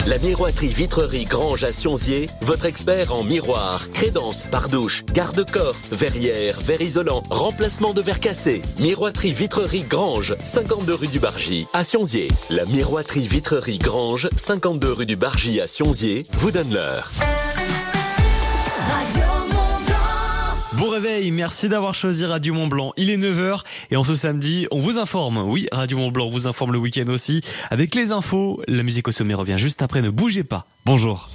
La miroiterie Vitrerie Grange à Sionzier, votre expert en miroir, crédence, pardouche, garde-corps, verrière, verre isolant, remplacement de verre cassé. Miroiterie Vitrerie Grange, 52 rue du Bargy à Sionzier. La miroiterie Vitrerie Grange, 52 rue du Bargy à Sionzier, vous donne l'heure. Bon réveil, merci d'avoir choisi Radio Mont-Blanc. Il est 9h et en ce samedi, on vous informe. Oui, Radio Mont-Blanc vous informe le week-end aussi. Avec les infos, la musique au sommet revient juste après. Ne bougez pas. Bonjour.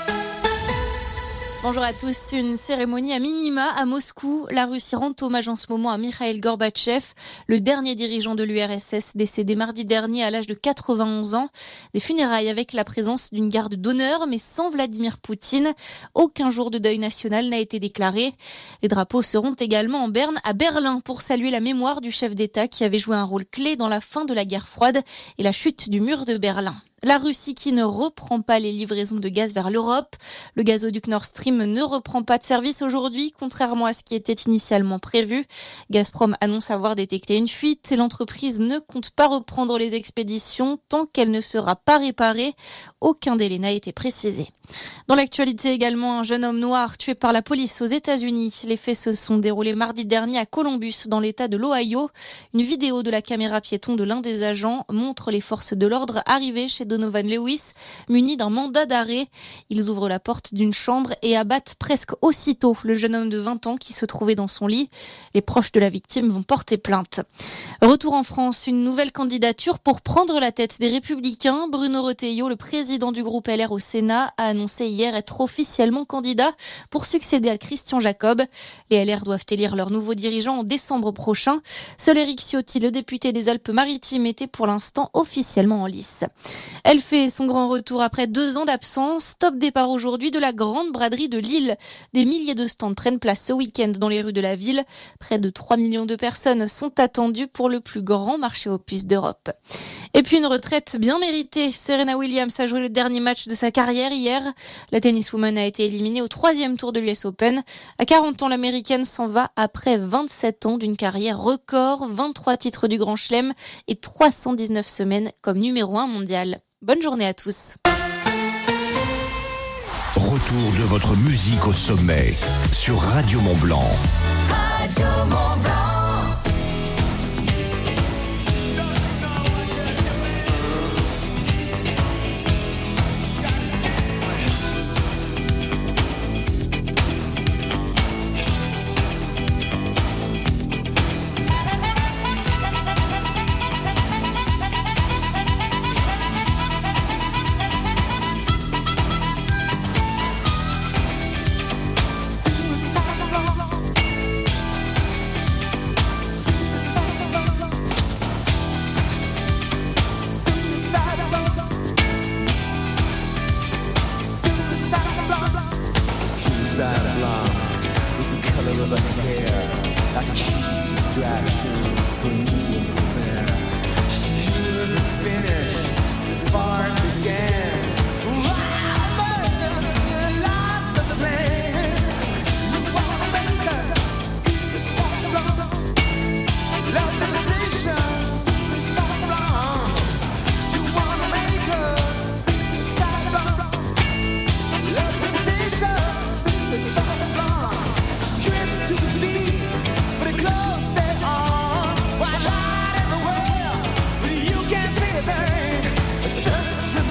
Bonjour à tous. Une cérémonie à minima à Moscou. La Russie rend hommage en ce moment à Mikhail Gorbatchev, le dernier dirigeant de l'URSS décédé mardi dernier à l'âge de 91 ans. Des funérailles avec la présence d'une garde d'honneur, mais sans Vladimir Poutine. Aucun jour de deuil national n'a été déclaré. Les drapeaux seront également en berne à Berlin pour saluer la mémoire du chef d'État qui avait joué un rôle clé dans la fin de la guerre froide et la chute du mur de Berlin. La Russie qui ne reprend pas les livraisons de gaz vers l'Europe. Le gazoduc Nord Stream ne reprend pas de service aujourd'hui, contrairement à ce qui était initialement prévu. Gazprom annonce avoir détecté une fuite et l'entreprise ne compte pas reprendre les expéditions tant qu'elle ne sera pas réparée. Aucun délai n'a été précisé. Dans l'actualité également, un jeune homme noir tué par la police aux États-Unis. Les faits se sont déroulés mardi dernier à Columbus, dans l'État de l'Ohio. Une vidéo de la caméra piéton de l'un des agents montre les forces de l'ordre arriver chez Donovan Lewis, munis d'un mandat d'arrêt. Ils ouvrent la porte d'une chambre et abattent presque aussitôt le jeune homme de 20 ans qui se trouvait dans son lit. Les proches de la victime vont porter plainte. Retour en France, une nouvelle candidature pour prendre la tête des Républicains. Bruno Retailleau, le président du groupe LR au Sénat, a annoncé hier être officiellement candidat pour succéder à Christian Jacob. Les LR doivent élire leur nouveau dirigeant en décembre prochain. Seul Éric Ciotti, le député des Alpes-Maritimes, était pour l'instant officiellement en lice. Elle fait son grand retour après 2 ans d'absence. Top départ aujourd'hui de la grande braderie de Lille. Des milliers de stands prennent place ce week-end dans les rues de la ville. Près de 3 millions de personnes sont attendues pour le plus grand marché aux puces d'Europe. Et puis une retraite bien méritée. Serena Williams a joué le dernier match de sa carrière hier. La tenniswoman a été éliminée au 3e tour de l'US Open. À 40 ans, l'américaine s'en va après 27 ans d'une carrière record, 23 titres du Grand Chelem et 319 semaines comme numéro 1 mondial. Bonne journée à tous. Retour de votre musique au sommet sur Radio Mont-Blanc. Radio Mont-Blanc. Just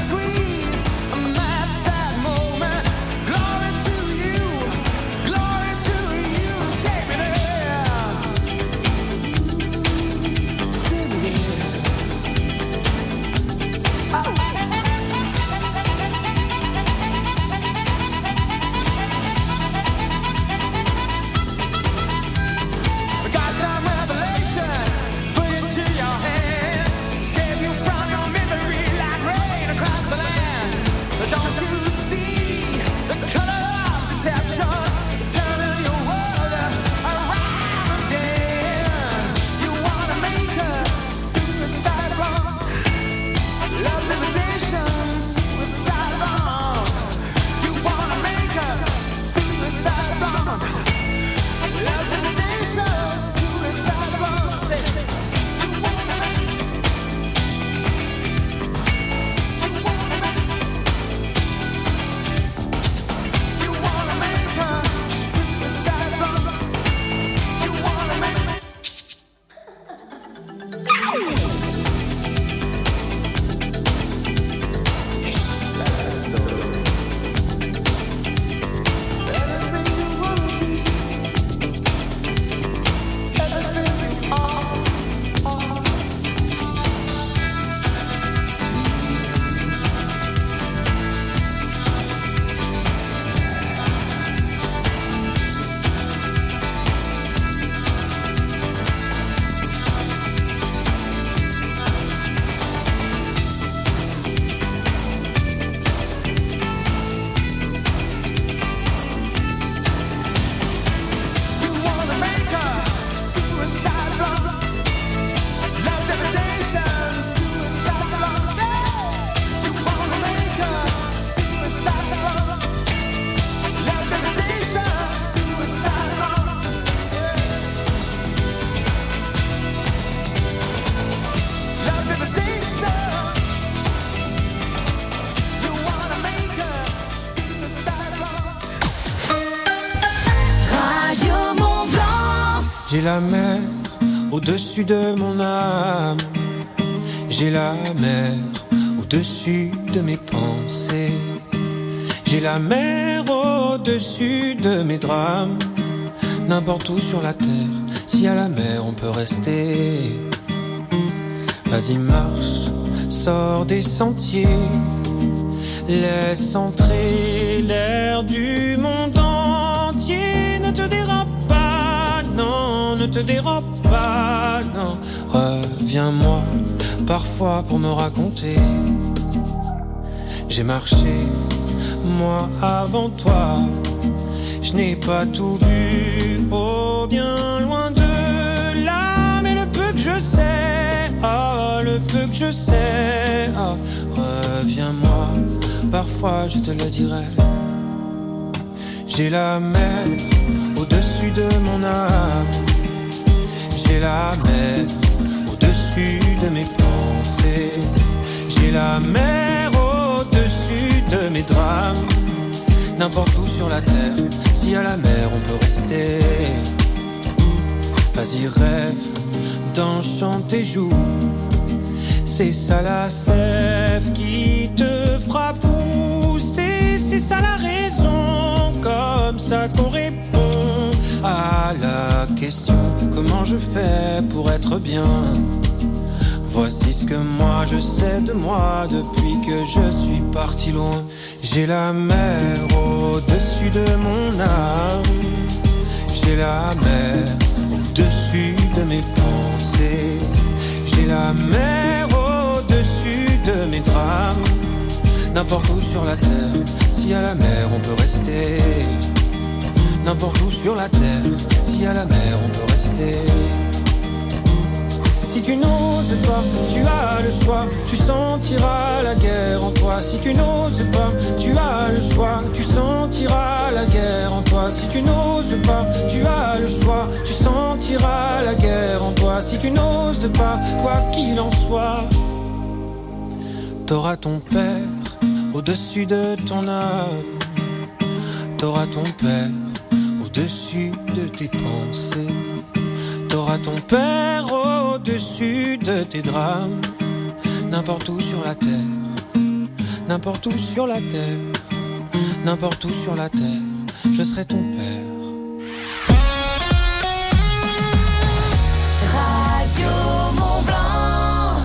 J'ai la mer au-dessus de mon âme. J'ai la mer au-dessus de mes pensées. J'ai la mer au-dessus de mes drames. N'importe où sur la terre, s'il y a la mer, on peut rester. Vas-y, marche, sors des sentiers. Laisse entrer l'air du monde entier. Ne te dérobe pas, non, ne te dérobe pas, non. Reviens-moi parfois pour me raconter. J'ai marché, moi avant toi. Je n'ai pas tout vu, oh bien loin de là. Mais le peu que je sais, oh, le peu que je sais, oh, reviens-moi, parfois je te le dirai. J'ai la mer au-dessus de mon âme. J'ai la mer au-dessus de mes pensées. J'ai la mer au-dessus de mes drames. N'importe où sur la terre, s'il y a la mer, on peut rester. Vas-y, rêve d'un chant tes joues. C'est ça la sève qui te fera pousser. C'est ça la raison, comme ça qu'on répond à la question: comment je fais pour être bien? Voici ce que moi je sais de moi depuis que je suis parti loin. J'ai la mer au-dessus de mon âme. J'ai la mer au-dessus de mes pensées. J'ai la mer au-dessus de mes drames. N'importe où sur la terre, s'il y a la mer, on peut rester. N'importe où sur la terre, s'il y a la mer, on peut rester. Si tu n'oses pas, tu as le choix, tu sentiras la guerre en toi. Si tu n'oses pas, tu as le choix, tu sentiras la guerre en toi. Si tu n'oses pas, tu as le choix, tu sentiras la guerre en toi. Si tu n'oses pas, quoi qu'il en soit, t'auras ton père au-dessus de ton âme. T'auras ton père au-dessus de tes pensées. T'auras ton père au-dessus de tes drames. N'importe où sur la terre, n'importe où sur la terre, n'importe où sur la terre, je serai ton père. Radio Mont-Blanc.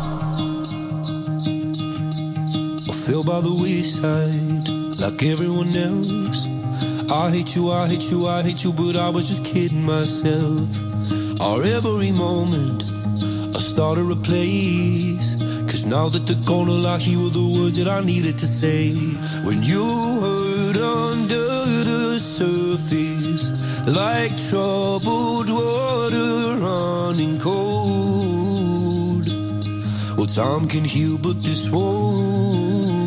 I fell by the wayside like everyone else. I hate you, I hate you, I hate you, but I was just kidding myself. Or every moment I started a place. Cause now that they're gone, all I hear were the words that I needed to say. When you hurt under the surface, like troubled water running cold. Well, time can heal, but this won't.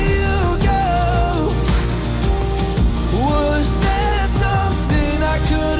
Could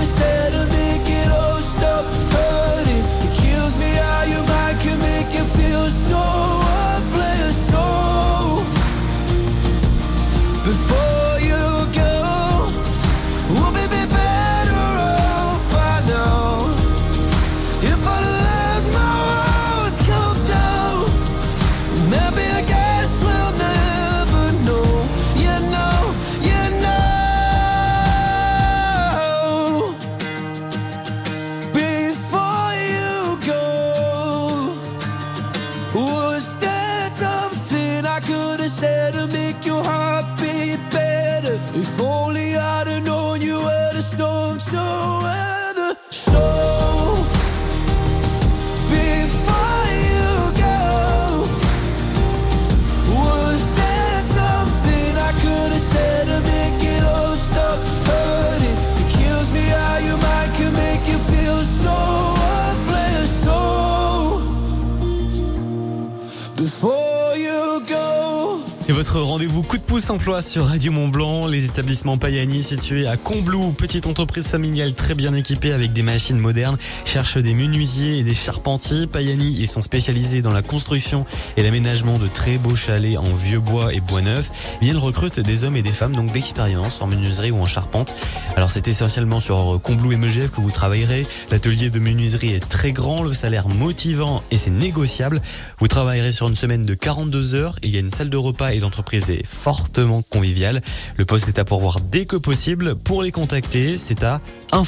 votre rendez-vous coup de pouce emploi sur Radio Mont-Blanc. Les établissements Payani situés à Combloux, petite entreprise familiale très bien équipée avec des machines modernes, cherchent des menuisiers et des charpentiers. Payani, ils sont spécialisés dans la construction et l'aménagement de très beaux chalets en vieux bois et bois neuf. Ils recrutent des hommes et des femmes donc d'expérience en menuiserie ou en charpente. Alors c'est essentiellement sur Combloux et Megève que vous travaillerez. L'atelier de menuiserie est très grand, le salaire motivant et c'est négociable. Vous travaillerez sur une semaine de 42 heures. Il y a une salle de repas et l'entreprise est fortement conviviale. Le poste est à pourvoir dès que possible. Pour les contacter, c'est à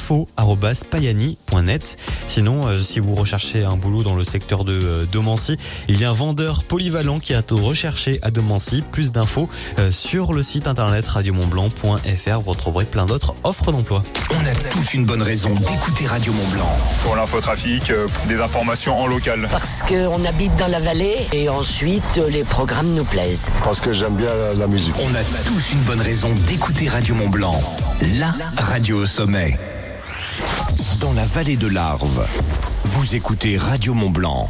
info@payani.net. Sinon, si vous recherchez un boulot dans le secteur de Domancy, il y a un vendeur polyvalent qui est recherché à Domancy. Plus d'infos sur le site internet radiomontblanc.fr. Vous retrouverez plein d'autres offres d'emploi. On a tous une bonne raison d'écouter Radio Mont-Blanc. Pour l'infotrafic, des informations en local. Parce qu'on habite dans la vallée et ensuite les programmes nous plaisent. Parce que j'aime bien la musique. On a tous une bonne raison d'écouter Radio Mont-Blanc. La radio au sommet. Dans la vallée de l'Arve, vous écoutez Radio Mont-Blanc.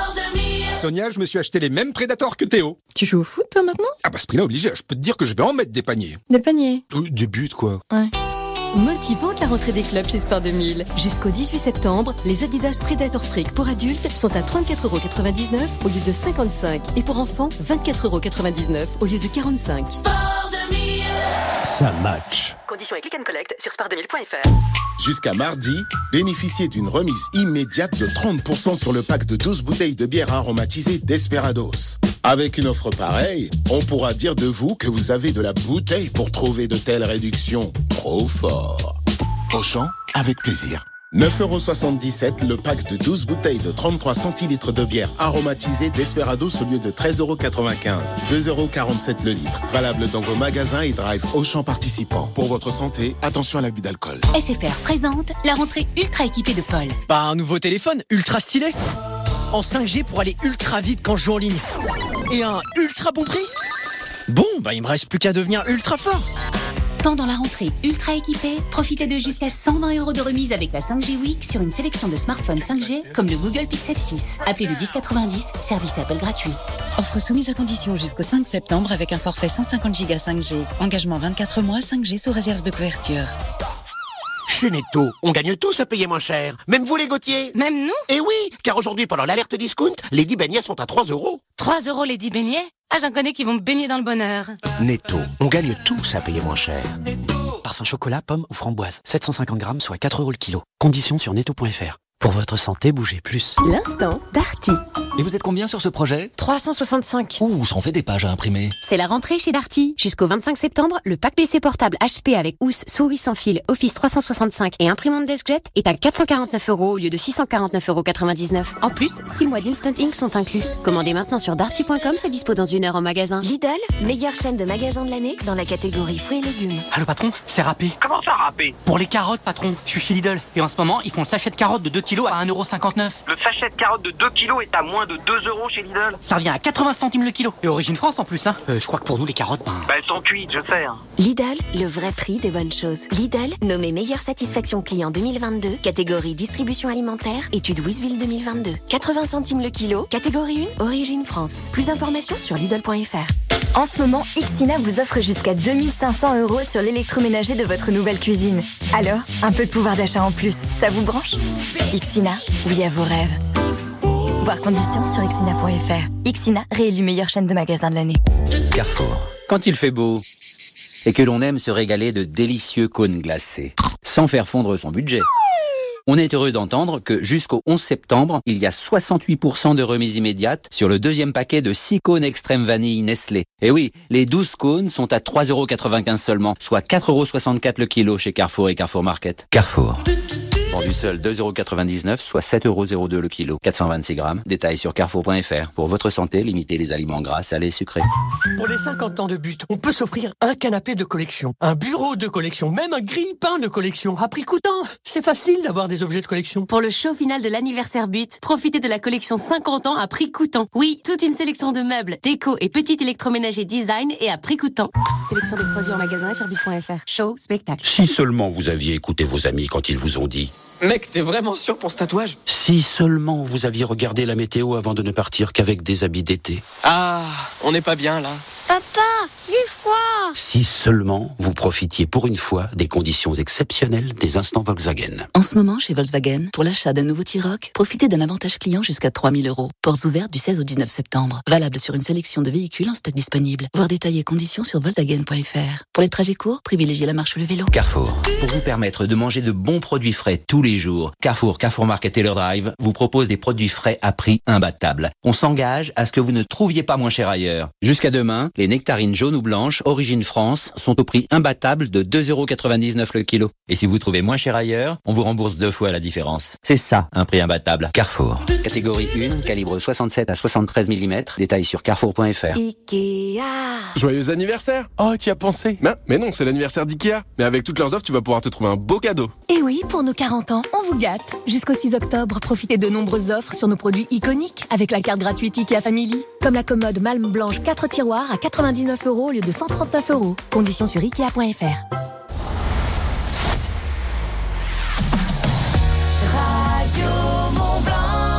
Sonia, je me suis acheté les mêmes Predators que Théo. Tu joues au foot toi maintenant ? Ah bah ce prix-là obligé, je peux te dire que je vais en mettre des paniers. Des paniers ? Des buts quoi. Ouais. Motivante la rentrée des clubs chez Sport 2000. Jusqu'au 18 septembre, les Adidas Predator Freak pour adultes sont à 34,99€ au lieu de 55 et pour enfants 24,99€ au lieu de 45. Sport 2000. Ça match. Conditions et click and collect sur sport2000.fr. Jusqu'à mardi, bénéficiez d'une remise immédiate de 30% sur le pack de 12 bouteilles de bière aromatisée Desperados. Avec une offre pareille, on pourra dire de vous que vous avez de la bouteille pour trouver de telles réductions. Trop fort. Auchan, avec plaisir. 9,77€ le pack de 12 bouteilles de 33 centilitres de bière aromatisée Desperados au lieu de 13,95€. 2,47€ le litre. Valable dans vos magasins et drive Auchan participants. Pour votre santé, attention à l'abus d'alcool. SFR présente la rentrée ultra équipée de Paul. Un nouveau téléphone ultra stylé. En 5G pour aller ultra vite quand je joue en ligne. Et un ultra bon prix. Bon, il me reste plus qu'à devenir ultra fort. Pendant la rentrée ultra équipée, profitez de jusqu'à 120€ de remise avec la 5G Week sur une sélection de smartphones 5G comme le Google Pixel 6. Appelez le 1090, service appel gratuit. Offre soumise à condition jusqu'au 5 septembre avec un forfait 150 Go 5G. Engagement 24 mois 5G sous réserve de couverture. Chez Netto, on gagne tous à payer moins cher. Même vous les Gauthier. Même nous ? Eh oui, car aujourd'hui, pendant l'alerte discount, les 10 beignets sont à 3€. 3€ les 10 beignets ? Ah, j'en connais qui vont me baigner dans le bonheur. Netto, on gagne tous à payer moins cher. Parfum chocolat, pomme ou framboise. 750 grammes, soit 4€ le kilo. Conditions sur netto.fr. Pour votre santé, bougez plus. L'instant Darty. Et vous êtes combien sur ce projet ? 365. Ouh, ça en fait des pages à imprimer. C'est la rentrée chez Darty. Jusqu'au 25 septembre, le pack PC portable HP avec housse, souris sans fil, Office 365 et imprimante DeskJet est à 449€ au lieu de 649,99€. En plus, 6 mois d'Instant Ink sont inclus. Commandez maintenant sur darty.com, c'est dispo dans 1 heure en magasin. Lidl, meilleure chaîne de magasins de l'année dans la catégorie fruits et légumes. Allô patron, c'est râpé. Comment ça râpé ? Pour les carottes patron, je suis chez Lidl. Et en ce moment, ils font le sachet de carottes de 2 kilos à 1,59€. Le sachet de carottes de 2 kilos est à moins de 2€ chez Lidl. Ça revient à 80 centimes le kilo. Et origine France en plus, hein. Je crois que pour nous, les carottes, elles sont cuites, je sais. Lidl, le vrai prix des bonnes choses. Lidl, nommé meilleure satisfaction client 2022, catégorie distribution alimentaire, étude Wizville 2022. 80 centimes le kilo, catégorie 1, origine France. Plus d'informations sur Lidl.fr. En ce moment, Ixina vous offre jusqu'à 2500€ sur l'électroménager de votre nouvelle cuisine. Alors, un peu de pouvoir d'achat en plus, ça vous branche ? Ixina, oui à vos rêves. Voir conditions sur Ixina.fr. Ixina, réélu meilleure chaîne de magasins de l'année. Carrefour. Quand il fait beau et que l'on aime se régaler de délicieux cônes glacés, sans faire fondre son budget. On est heureux d'entendre que jusqu'au 11 septembre, il y a 68% de remise immédiate sur le deuxième paquet de 6 cônes extrême vanille Nestlé. Et oui, les 12 cônes sont à 3,95€ seulement, soit 4,64€ le kilo chez Carrefour et Carrefour Market. Carrefour. Vendu seul 2,99€, soit 7,02€ le kilo. 426 grammes. Détails sur carrefour.fr. Pour votre santé, limitez les aliments gras, salés, sucrés. Pour les 50 ans de But, on peut s'offrir un canapé de collection, un bureau de collection, même un grille-pain de collection, à prix coûtant. C'est facile d'avoir des objets de collection. Pour le show final de l'anniversaire But, profitez de la collection 50 ans à prix coûtant. Oui, toute une sélection de meubles, déco et petits électroménagers design et à prix coûtant. Sélection de produits en magasin et sur but.fr. Show, spectacle. Si seulement vous aviez écouté vos amis quand ils vous ont dit... Mec, t'es vraiment sûr pour ce tatouage ? Si seulement vous aviez regardé la météo avant de ne partir qu'avec des habits d'été. Ah, on n'est pas bien là. Papa, du froid. Si seulement vous profitiez pour une fois des conditions exceptionnelles des instants Volkswagen. En ce moment, chez Volkswagen, pour l'achat d'un nouveau T-Roc, profitez d'un avantage client jusqu'à 3 000 €. Portes ouvertes du 16 au 19 septembre. Valable sur une sélection de véhicules en stock disponible. Voir détails et conditions sur Volkswagen.fr. Pour les trajets courts, privilégiez la marche ou le vélo. Carrefour. Pour vous permettre de manger de bons produits frais tous les jours, Carrefour Market Taylor Drive vous propose des produits frais à prix imbattable. On s'engage à ce que vous ne trouviez pas moins cher ailleurs. Jusqu'à demain, les nectarines jaunes ou blanches, origine France, sont au prix imbattable de 2,99 € le kilo. Et si vous trouvez moins cher ailleurs, on vous rembourse 2 fois la différence. C'est ça, un prix imbattable. Carrefour. Catégorie 1, calibre 67 à 73 mm. Détails sur carrefour.fr. Ikea. Joyeux anniversaire. Oh, tu y as pensé. Mais non, c'est l'anniversaire d'Ikea. Mais avec toutes leurs offres, tu vas pouvoir te trouver un beau cadeau. Et oui, pour nos 40 ans, on vous gâte. Jusqu'au 6 octobre, profitez de nombreuses offres sur nos produits iconiques avec la carte gratuite Ikea Family. Comme la commode Malm blanche 4 tiroirs à 99 € au lieu de 139 €. Conditions sur Ikea.fr. Radio Mont-Blanc.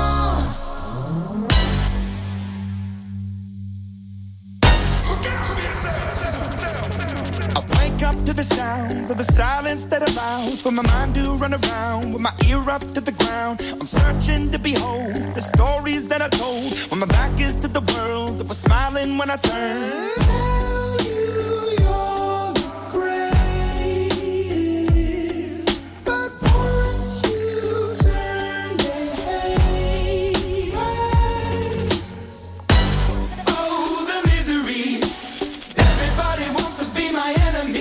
Up to the sounds of the silence that allows for my mind to run around with my ear up to the ground. I'm searching to behold the stories that I told when my back is to the world that was smiling when I turned. Tell you you're the greatest, but once you turn they hate us. Oh, the misery. Everybody wants to be my enemy.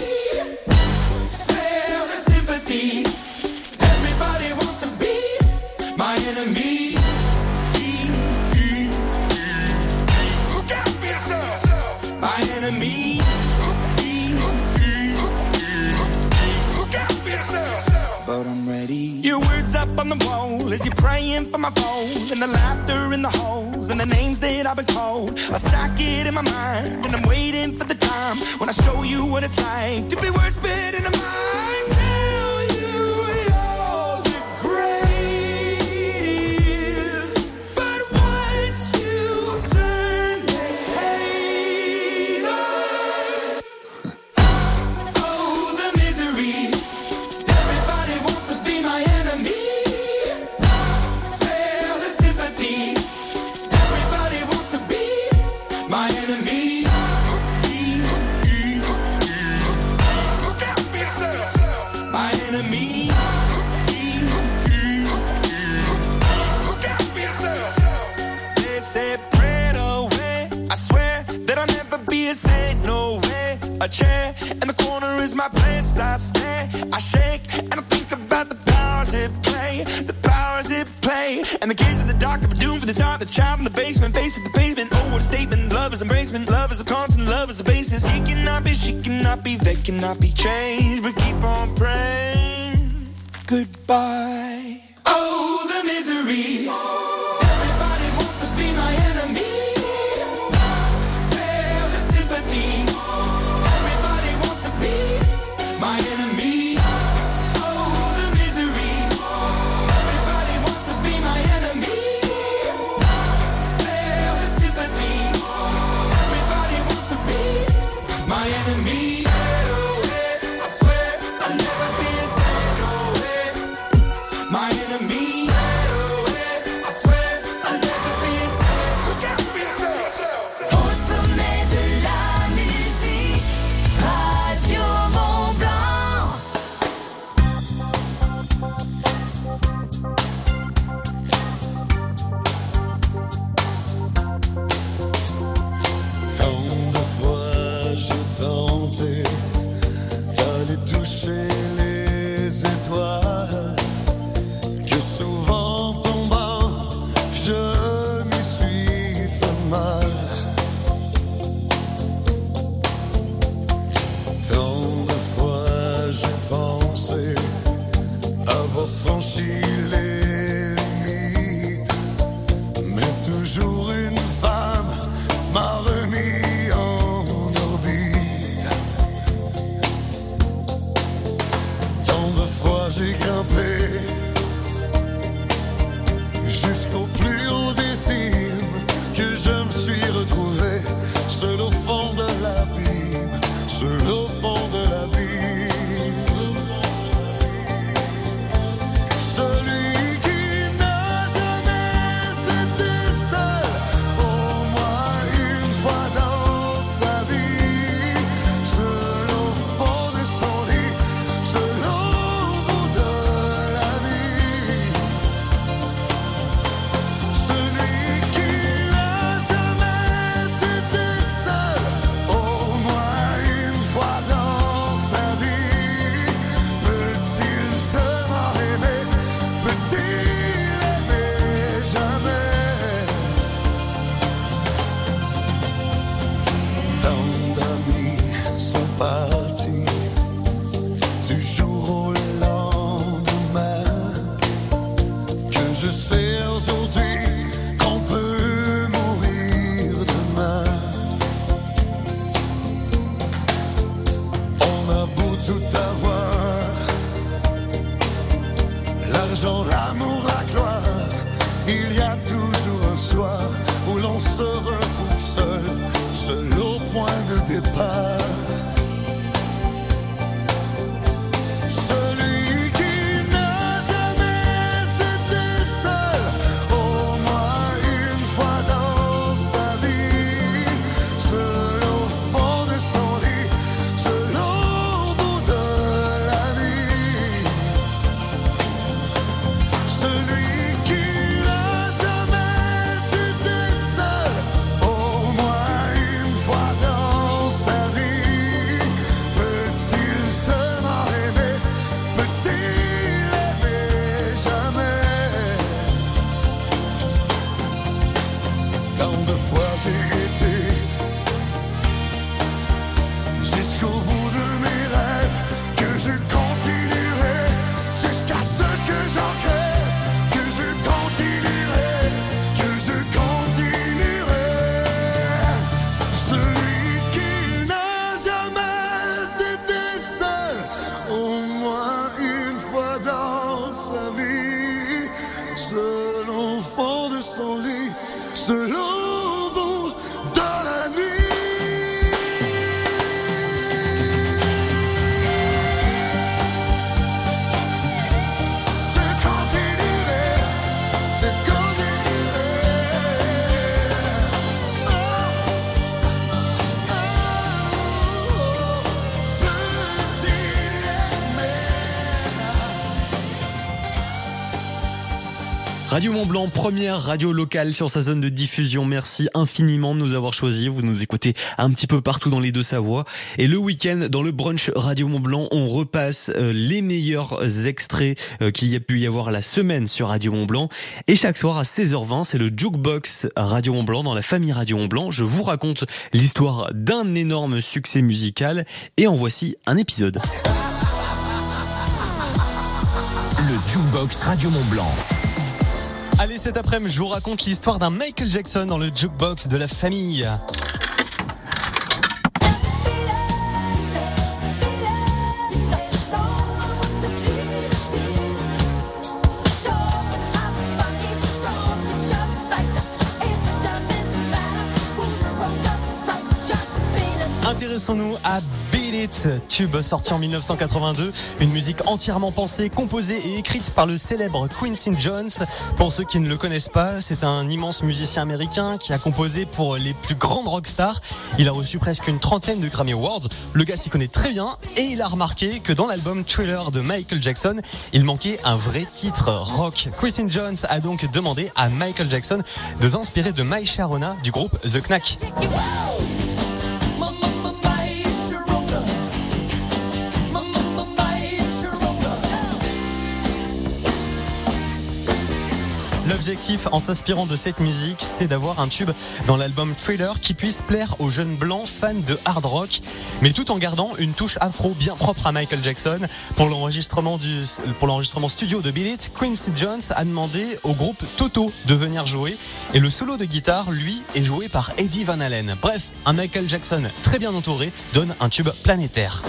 Your words up on the wall as you're praying for my phone, and the laughter in the holes and the names that I've been called. I stack it in my mind and I'm waiting for the time when I show you what it's like to be worse fit in a mind. Tell you you're the greatest, but once you turn they hate us. Oh, the misery. A chair in the corner is my place. I stare, I shake, and I think about the powers at play, the powers at play. And the kids in the dark that were doomed for the start. The child in the basement, face at the pavement. Oh, what a statement! Love is embracement. Love is a constant. Love is the basis. He cannot be, she cannot be, they cannot be changed. But keep on praying. Goodbye. Oh, the misery. Everybody wants to be my enemy. Spare the sympathy. My enemy, oh the misery. Everybody wants to be my enemy. Spare the sympathy. Everybody wants to be my enemy. I swear I'll never be a saint, no way. My enemy, I swear I'll never be a saint. Look out for yourself. Au sommet de la musique, Radio Mont-Blanc. Tant de fois j'ai tenté d'aller toucher les étoiles, que souvent tombant je m'y suis fait mal. Tant de fois j'ai pensé avoir franchi les limites, mais toujours une femme m'a remis en orbite. Tant de fois j'ai grimpé jusqu'au plus haut des cimes, que je me suis retrouvé seul au fond l'argent, l'amour, la gloire. Il y a toujours un soir où l'on se retrouve seul au point de départ. Celui qui n'a jamais été seul, au moins une fois dans sa vie, seul au fond de son lit, seul au bout de la nuit. Celui qui n'a jamais été seul, au moins une fois dans sa vie, peut-il seulement aimer, peut-il aimer jamais? Tant de fois j'ai été jusqu'au bout de mes rêves, que je continuerai jusqu'à ce que j'en crève, que je continuerai, que je continuerai. Celui qui n'a jamais été seul, au moins une fois dans sa vie, seul au fond de son lit, seul au bout de la nuit. Je continuerai, je continuerai. Je t'aimais. Radio Mont-Blanc, première radio locale sur sa zone de diffusion. Merci infiniment de nous avoir choisis. Vous nous écoutez un petit peu partout dans les Deux-Savoies. Et le week-end, dans le brunch Radio Mont-Blanc, on repasse les meilleurs extraits qu'il y a pu y avoir la semaine sur Radio Mont-Blanc. Et chaque soir à 16h20, c'est le Jukebox Radio Mont-Blanc dans la famille Radio Mont-Blanc. Je vous raconte l'histoire d'un énorme succès musical. Et en voici un épisode. Le Jukebox Radio Mont-Blanc. Allez, cet après-midi, je vous raconte l'histoire d'un Michael Jackson dans le Jukebox de la famille. Intéressons-nous à Beat It, tube sorti en 1982, une musique entièrement pensée, composée et écrite par le célèbre Quincy Jones. Pour ceux qui ne le connaissent pas, c'est un immense musicien américain qui a composé pour les plus grandes rockstars. Il a reçu presque une trentaine de Grammy Awards. Le gars s'y connaît très bien et il a remarqué que dans l'album Thriller de Michael Jackson, il manquait un vrai titre rock. Quincy Jones a donc demandé à Michael Jackson de s'inspirer de My Sharona du groupe The Knack. L'objectif, en s'inspirant de cette musique, c'est d'avoir un tube dans l'album Thriller qui puisse plaire aux jeunes blancs fans de hard rock, mais tout en gardant une touche afro bien propre à Michael Jackson. Pour l'enregistrement studio de Beat It, Quincy Jones a demandé au groupe Toto de venir jouer, et le solo de guitare, lui, est joué par Eddie Van Halen. Bref, un Michael Jackson très bien entouré donne un tube planétaire.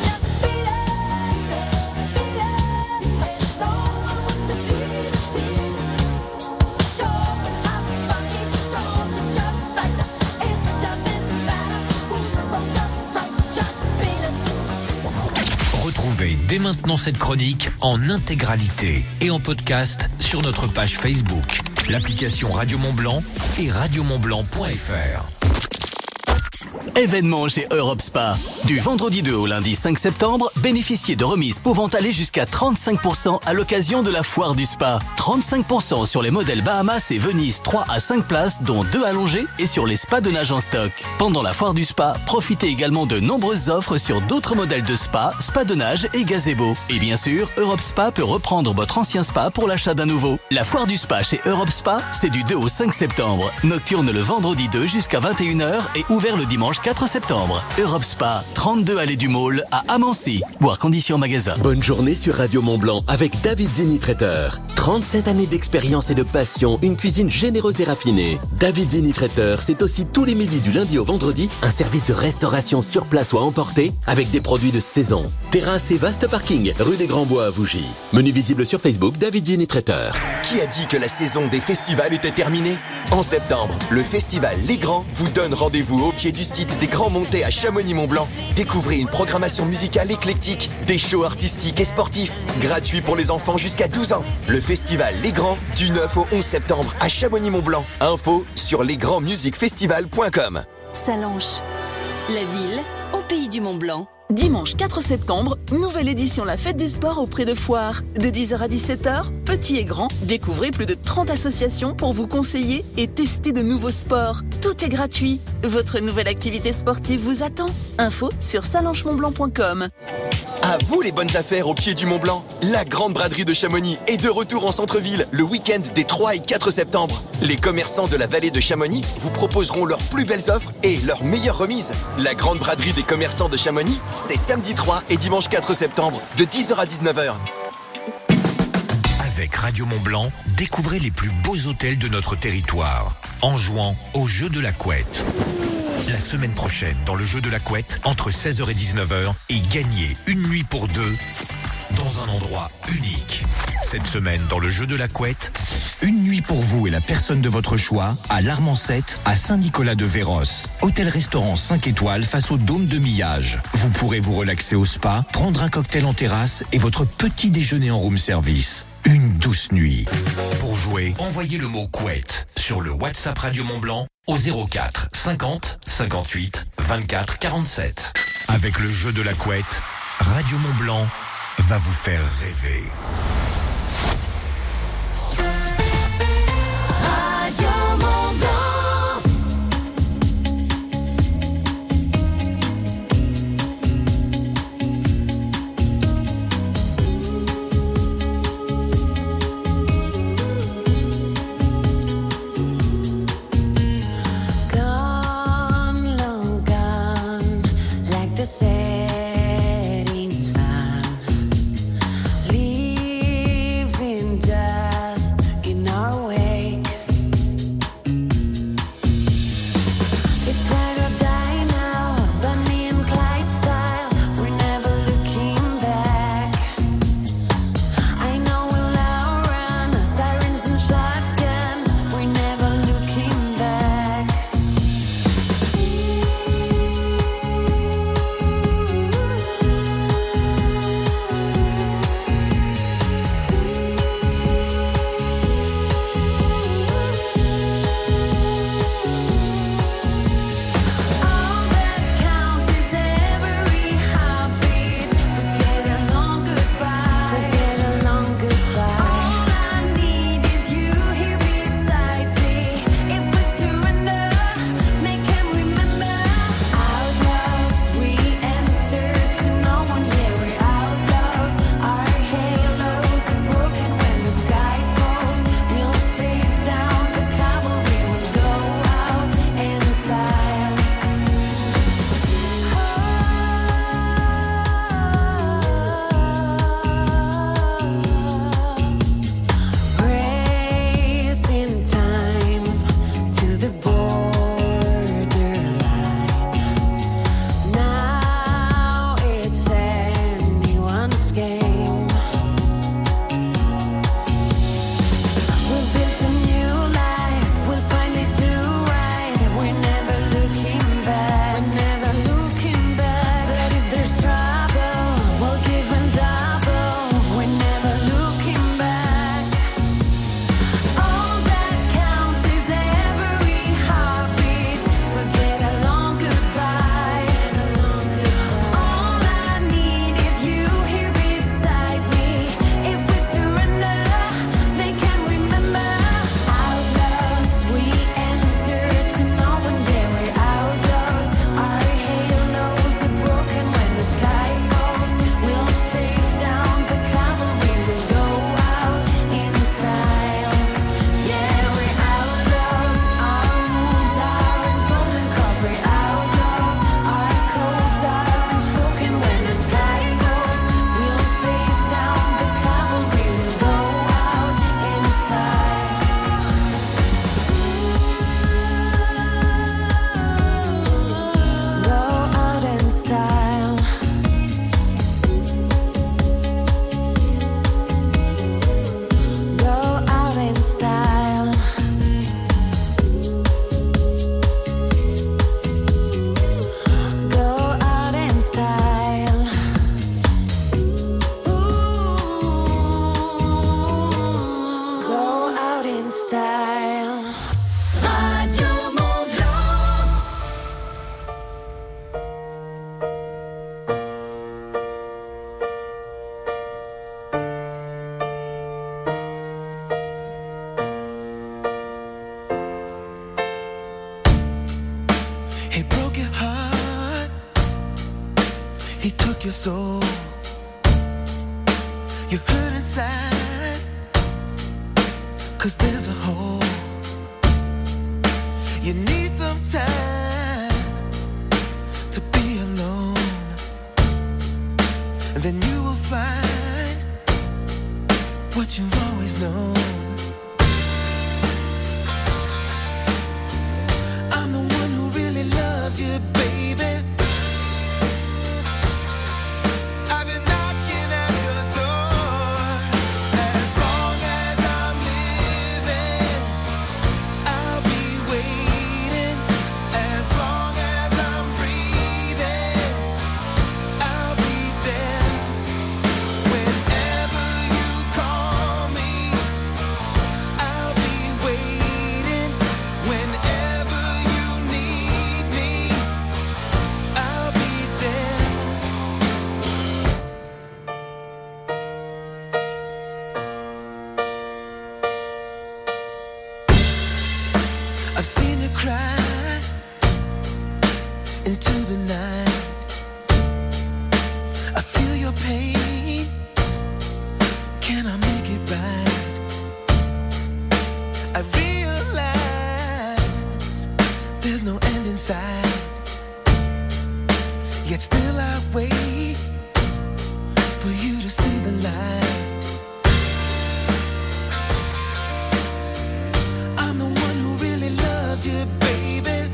Retrouvez dès maintenant cette chronique en intégralité et en podcast sur notre page Facebook, l'application Radio Mont-Blanc et radiomontblanc.fr. Événement chez Europe Spa. Du vendredi 2 au lundi 5 septembre, bénéficiez de remises pouvant aller jusqu'à 35% à l'occasion de la foire du spa. 35% sur les modèles Bahamas et Venise 3 à 5 places, dont 2 allongés, et sur les spas de nage en stock. Pendant la foire du spa, profitez également de nombreuses offres sur d'autres modèles de spa, spa de nage et gazebo. Et bien sûr, Europe Spa peut reprendre votre ancien spa pour l'achat d'un nouveau. La foire du spa chez Europe Spa, c'est du 2 au 5 septembre. Nocturne le vendredi 2 jusqu'à 21h et ouvert le dimanche dimanche 4 septembre. Europe Spa, 32 allée du Môle à Amancy. Voir conditions magasin. Bonne journée sur Radio Mont-Blanc avec David Zini Traiteur. 37 années d'expérience et de passion, une cuisine généreuse et raffinée. David Zini Traiteur, c'est aussi tous les midis du lundi au vendredi, un service de restauration sur place ou à emporter avec des produits de saison. Terrasse et vaste parking, rue des Grands Bois à Vougy. Menu visible sur Facebook, David Zini Traiteur. Qui a dit que la saison des festivals était terminée ? En septembre, le festival Les Grands vous donne rendez-vous au pied du site des Grands Montées à Chamonix-Mont-Blanc. Découvrez une programmation musicale éclectique, des shows artistiques et sportifs, gratuits pour les enfants jusqu'à 12 ans. Le festival Les Grands du 9 au 11 septembre à Chamonix-Mont-Blanc. Info sur lesgrandsmusicfestival.com. Salanches, la ville au pays du Mont-Blanc. Dimanche 4 septembre, nouvelle édition La Fête du Sport auprès de Foire. De 10h à 17h, petits et grands, découvrez plus de 30 associations pour vous conseiller et tester de nouveaux sports. Tout est gratuit. Votre nouvelle activité sportive vous attend. Info sur salanchemontblanc.com. À vous les bonnes affaires au pied du Mont-Blanc. La grande braderie de Chamonix est de retour en centre-ville le week-end des 3 et 4 septembre. Les commerçants de la vallée de Chamonix vous proposeront leurs plus belles offres et leurs meilleures remises. La grande braderie des commerçants de Chamonix, c'est samedi 3 et dimanche 4 septembre de 10h à 19h. Avec Radio Mont-Blanc, découvrez les plus beaux hôtels de notre territoire en jouant au jeu de la couette. La semaine prochaine, dans le jeu de la couette, entre 16h et 19h, et gagnez une nuit pour deux dans un endroit unique. Cette semaine, dans le jeu de la couette, une nuit pour vous et la personne de votre choix à l'Armancette, à Saint-Nicolas-de-Véros. Hôtel-restaurant 5 étoiles face au dôme de Millage. Vous pourrez vous relaxer au spa, prendre un cocktail en terrasse et votre petit déjeuner en room service. Une douce nuit. Pour jouer, envoyez le mot couette sur le WhatsApp Radio Mont-Blanc au 04 50 58 24 47. Avec le jeu de la couette, Radio Mont-Blanc va vous faire rêver. Radio Mont-Blanc. Gone, long gone, like the setting sun. Leave your soul. You're hurt inside, 'cause there's a hole. You need some time to be alone, and then you will find what you've always known. I'm the one who really loves you, baby. I've been knocking at your door. As long as I'm living, I'll be waiting. As long as I'm breathing, I'll be there. Whenever you call me, I'll be waiting. Whenever you need me, I'll be there. I've seen you cry into the night. I feel your pain. Can I make it right? I realize there's no end in sight. Yet still I wait for you to see the light. I'm the one who really loves you, baby.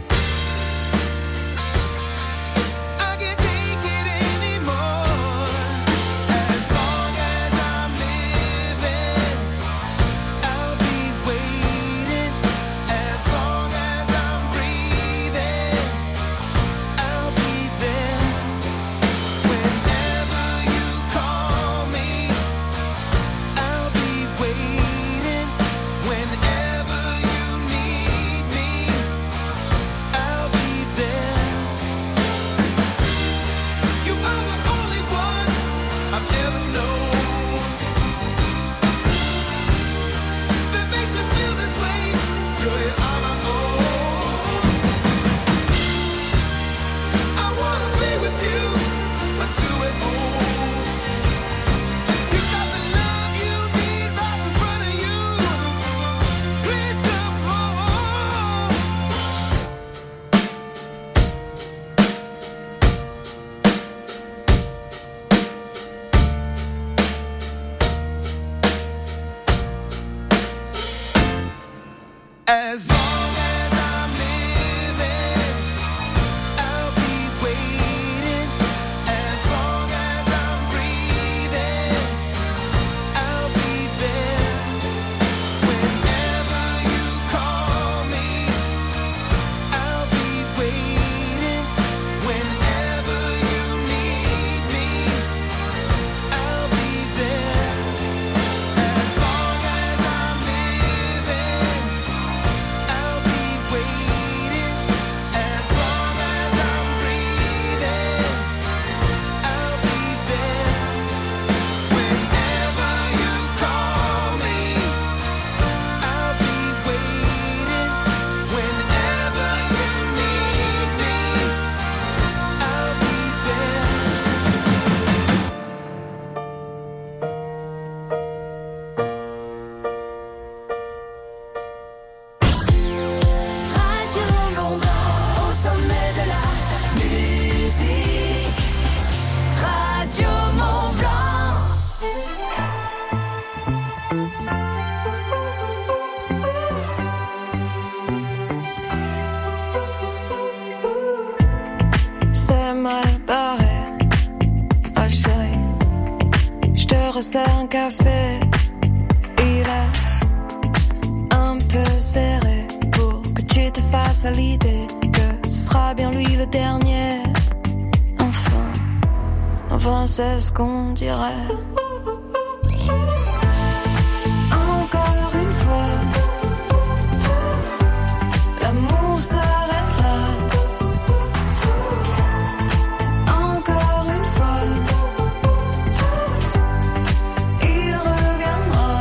I can't take it anymore. As long as I'm living, I'll be waiting. As long as I'm breathing, I'll be there. Whenever you call me, I'll be waiting. Whenever you need me, I'll be there. You are the only one I've ever known that makes me feel this way. Girl, you're on my own. I wanna be with you until we're old. You got the love you need right in front of you. Please come home. As long as I'm living, I'll be waiting. As long as I'm breathing, I'll be there. Whenever you call me, I'll be waiting. Whenever you need me, I'll be there. As long as I'm living, I'll be waiting. As long as I'm breathing, I'll be there. Whenever you call me, I'll be waiting. Whenever you need me, I'll be there. Radio Mont-Blanc, au sommet de la musique. Radio Mont-Blanc. C'est mal barré, ah chérie. Je te resserre un café. Il est un peu serré pour que tu te fasses à l'idée que ce sera bien lui le dernier. Enfin c'est ce qu'on dirait. Encore une fois, l'amour s'arrête là. Encore une fois, il reviendra.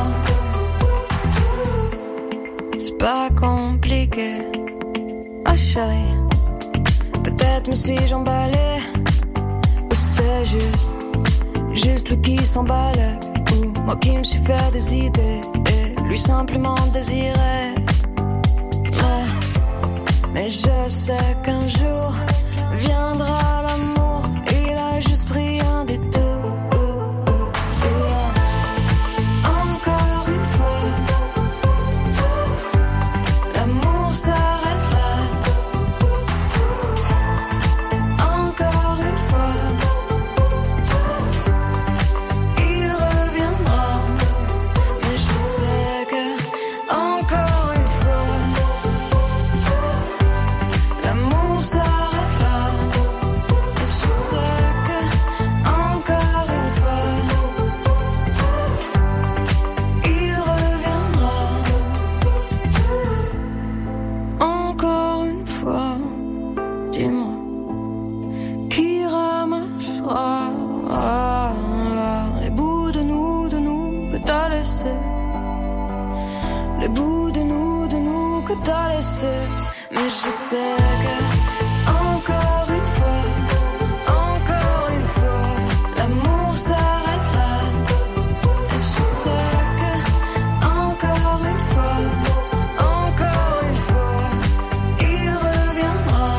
C'est pas compliqué, ah chérie. Peut-être me suis-je emballée, ou c'est juste lui qui s'emballait, ou moi qui me suis fait des idées, et lui simplement désirait. Mais je sais qu'un jour viendra l'amour, il a juste pris un détour. Encore une fois, l'amour s'arrête là. Encore une fois, il reviendra. Mais je sais que encore une fois, l'amour s'arrête là. Et je sais que encore une fois, il reviendra. Encore une fois, dis-moi qui ramassera les bouts de nous que t'as laissé, les bouts de nous que t'as laissé. Mais je sais que encore une fois, l'amour s'arrête là. Et je sais que encore une fois, il reviendra.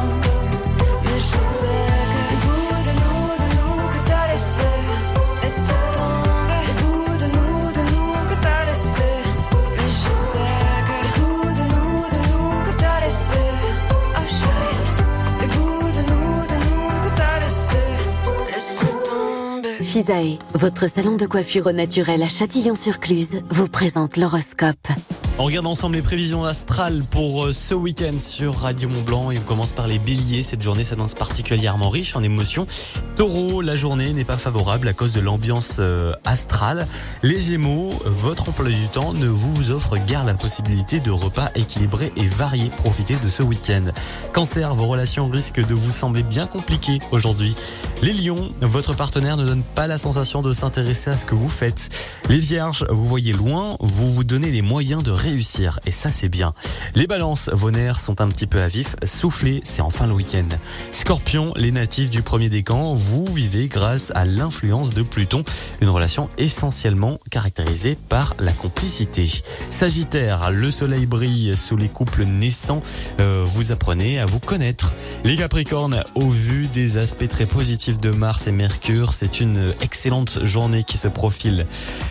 Mais je sais que les bouts de nous que t'as laissé, laisse tomber. Les bouts de nous que t'as laissé. Mais je sais que les bouts de nous que t'as laissé. Ah chérie, les bouts de nous que t'as laissé, laisse tomber. Fisae, votre salon de coiffure au naturel à Châtillon-sur-Cluse, vous présente l'horoscope. On regarde ensemble les prévisions astrales pour ce week-end sur Radio Mont-Blanc et on commence par les béliers. Cette journée s'annonce particulièrement riche en émotions. Taureau, la journée n'est pas favorable à cause de l'ambiance astrale. Les gémeaux, votre emploi du temps ne vous offre guère la possibilité de repas équilibrés et variés. Profitez de ce week-end. Cancer, vos relations risquent de vous sembler bien compliquées aujourd'hui. Les lions, votre partenaire ne donne pas la sensation de s'intéresser à ce que vous faites. Les vierges, vous voyez loin, vous vous donnez les moyens de réussir et ça c'est bien. Les balances, vos nerfs sont un petit peu à vif, soufflez, c'est enfin le week-end. Scorpion, les natifs du premier décan, vous vivez grâce à l'influence de Pluton, une relation essentiellement caractérisée par la complicité. Sagittaire, le soleil brille sous les couples naissants, vous apprenez à vous connaître. Les Capricornes, au vu des aspects très positifs de Mars et Mercure, c'est une excellente journée qui se profile.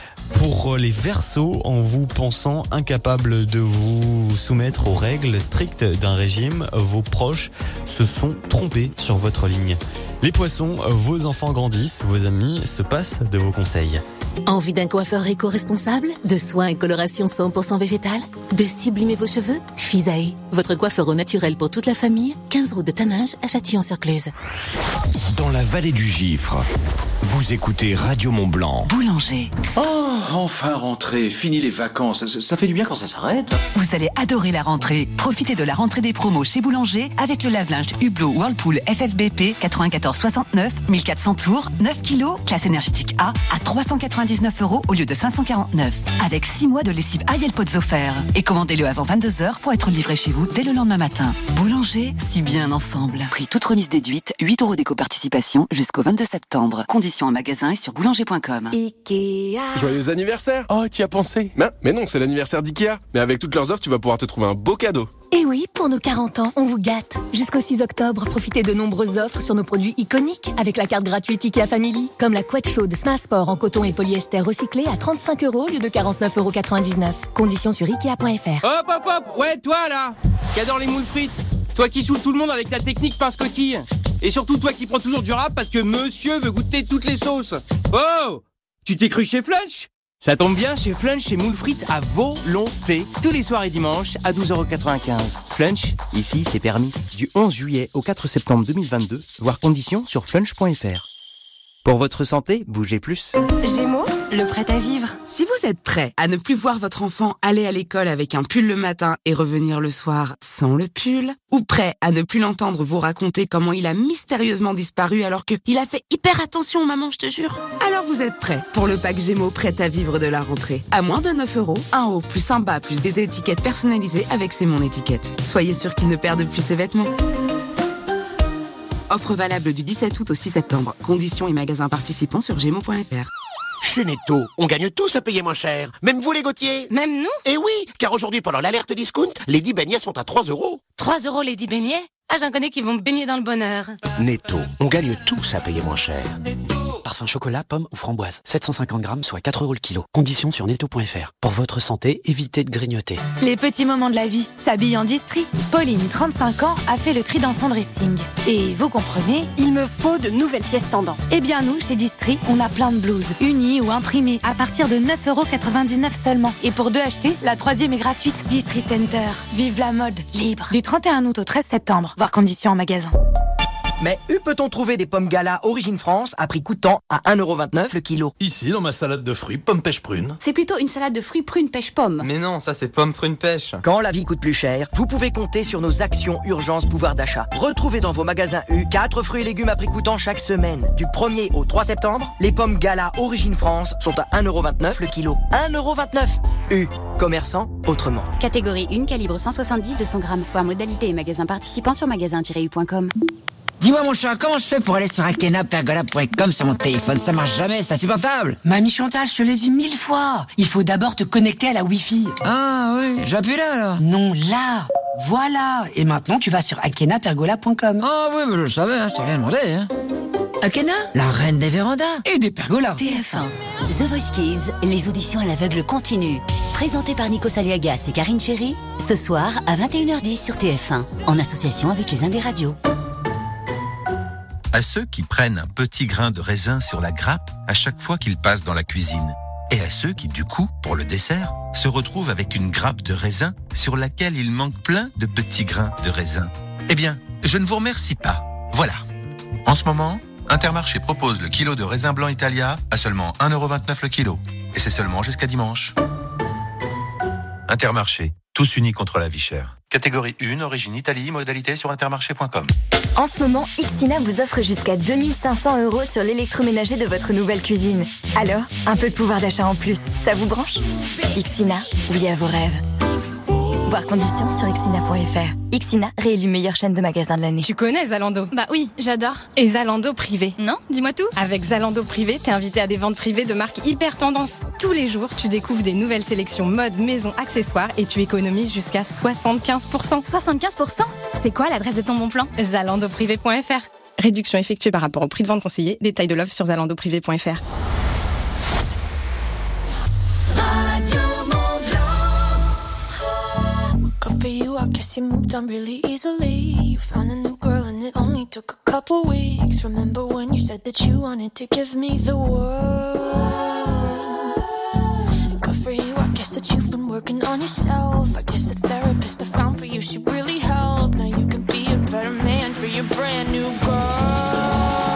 Pour les Verseaux, en vous pensant incapable de vous soumettre aux règles strictes d'un régime, vos proches se sont trompés sur votre ligne. Les Poissons, vos enfants grandissent, vos amis se passent de vos conseils. Envie d'un coiffeur éco-responsable, de soins et coloration 100% végétal, de sublimer vos cheveux? Fisae, votre coiffeur au naturel pour toute la famille, 15 route de Tannage à Châtillon-sur-Cluse. Dans la vallée du Gifre, vous écoutez Radio Mont-Blanc. Boulanger. Oh, enfin rentré, fini les vacances, ça fait du bien quand ça s'arrête. Vous allez adorer la rentrée. Profitez de la rentrée des promos chez Boulanger avec le lave-linge Hublot Whirlpool FFBP 9469, 1400 tours, 9 kilos, classe énergétique A à 399 € au lieu de 549. Avec 6 mois de lessive Ariel Pots offerts. Et commandez-le avant 22h pour être livré chez vous dès le lendemain matin. Boulanger, si bien ensemble. Prix toute remise déduite, 8 € d'éco-participation jusqu'au 22 septembre. Conditions en magasin et sur boulanger.com. Ikea. Joyeux anniversaire! Oh, tu y as pensé? Mais non, c'est l'anniversaire d'Ikea. Mais avec toutes leurs offres, tu vas pouvoir te trouver un beau cadeau. Et oui, pour nos 40 ans, on vous gâte. Jusqu'au 6 octobre, profitez de nombreuses offres sur nos produits iconiques avec la carte gratuite IKEA Family, comme la couette chaude Smasport en coton et polyester recyclé à 35 € au lieu de 49,99 €. Conditions sur ikea.fr. Hop, hop, hop! Ouais, toi là! Qui adore les moules frites! Toi qui saoule tout le monde avec ta technique pince-coquille! Et surtout toi qui prends toujours du rap parce que monsieur veut goûter toutes les sauces! Oh! Tu t'es cru chez Flunch? Ça tombe bien, chez Flunch, c'est moules frites à volonté. Tous les soirs et dimanches à 12,95 €. Flunch, ici, c'est permis. Du 11 juillet au 4 septembre 2022. Voir conditions sur flunch.fr. Pour votre santé, bougez plus. Gémeaux, le prêt à vivre. Si vous êtes prêt à ne plus voir votre enfant aller à l'école avec un pull le matin et revenir le soir sans le pull, ou prêt à ne plus l'entendre vous raconter comment il a mystérieusement disparu alors qu'il a fait hyper attention, maman, je te jure. Alors vous êtes prêt pour le pack Gémeaux prêt à vivre de la rentrée. À moins de 9 €, un haut plus un bas plus des étiquettes personnalisées avec C'est mon étiquette. Soyez sûr qu'il ne perde plus ses vêtements. Offre valable du 17 août au 6 septembre. Conditions et magasins participants sur Gémeaux.fr. Chez Netto, on gagne tous à payer moins cher. Même vous les Gauthier. Même nous? Eh oui, car aujourd'hui pendant l'alerte discount, les 10 beignets sont à 3 €. 3 € les 10 beignets? Ah, j'en connais qui vont baigner dans le bonheur. Netto, on gagne tous à payer moins cher. Parfum chocolat, pomme ou framboise. 750 grammes, soit 4 € le kilo. Conditions sur netto.fr. Pour votre santé, évitez de grignoter. Les petits moments de la vie s'habillent en Distri. Pauline, 35 ans, a fait le tri dans son dressing. Et vous comprenez, il me faut de nouvelles pièces tendances. Eh bien nous, chez Distri, on a plein de blouses, unies ou imprimées, à partir de 9,99 € seulement. Et pour 2 achetés, la 3e est gratuite. Distri Center. Vive la mode libre. Du 31 août au 13 septembre. Voir conditions en magasin. Mais où peut-on trouver des pommes Gala Origine France à prix coûtant à 1,29 € le kilo? Ici, dans ma salade de fruits, pomme pêche prune. C'est plutôt une salade de fruits prune pêche pomme. Mais non, ça c'est pomme prune pêche. Quand la vie coûte plus cher, vous pouvez compter sur nos actions urgence pouvoir d'achat. Retrouvez dans vos magasins U 4 fruits et légumes à prix coûtant chaque semaine. Du 1er au 3 septembre, les pommes Gala Origine France sont à 1,29 € le kilo. 1,29 € U. Commerçant autrement. Catégorie 1, calibre 170-200 grammes. Voir modalité et magasins participants sur magasin-u.com. Dis-moi mon chat, comment je fais pour aller sur akenapergola.com sur mon téléphone? Ça marche jamais, c'est insupportable. Mamie Chantal, je te l'ai dit 1000 fois. Il faut d'abord te connecter à la Wi-Fi. Ah oui, j'appuie là alors. Non, là. Voilà. Et maintenant, tu vas sur akenapergola.com. Ah oui, mais je le savais, je t'ai rien demandé. Akena, la reine des vérandas. Et des pergolas. TF1. The Voice Kids, les auditions à l'aveugle continuent. Présentées par Nico Saliagas et Karine Ferry, ce soir à 21h10 sur TF1, en association avec les Indes Radios. À ceux qui prennent un petit grain de raisin sur la grappe à chaque fois qu'ils passent dans la cuisine. Et à ceux qui, du coup, pour le dessert, se retrouvent avec une grappe de raisin sur laquelle il manque plein de petits grains de raisin. Eh bien, je ne vous remercie pas. Voilà. En ce moment, Intermarché propose le kilo de raisin blanc Italia à seulement 1,29 € le kilo. Et c'est seulement jusqu'à dimanche. Intermarché, tous unis contre la vie chère. Catégorie 1, origine Italie, modalité sur intermarché.com. En ce moment, Ixina vous offre jusqu'à 2500 € sur l'électroménager de votre nouvelle cuisine. Alors, un peu de pouvoir d'achat en plus, ça vous branche? Ixina, oui à vos rêves. Voir conditions sur ixina.fr. Ixina, réélu meilleure chaîne de magasins de l'année. Tu connais Zalando? Bah oui, j'adore. Et Zalando Privé? Non, dis-moi tout. Avec Zalando Privé, t'es invité à des ventes privées de marques hyper tendance. Tous les jours, tu découvres des nouvelles sélections mode, maison, accessoires et tu économises jusqu'à 75%. 75%? C'est quoi l'adresse de ton bon plan? ZalandoPrivé.fr. Réduction effectuée par rapport au prix de vente conseillé. Détails de l'offre sur ZalandoPrivé.fr. For you, I guess you moved on really easily. You found a new girl and it only took a couple weeks. Remember when you said that you wanted to give me the world? And good for you, I guess that you've been working on yourself. I guess the therapist I found for you should really help. Now you can be a better man for your brand new girl.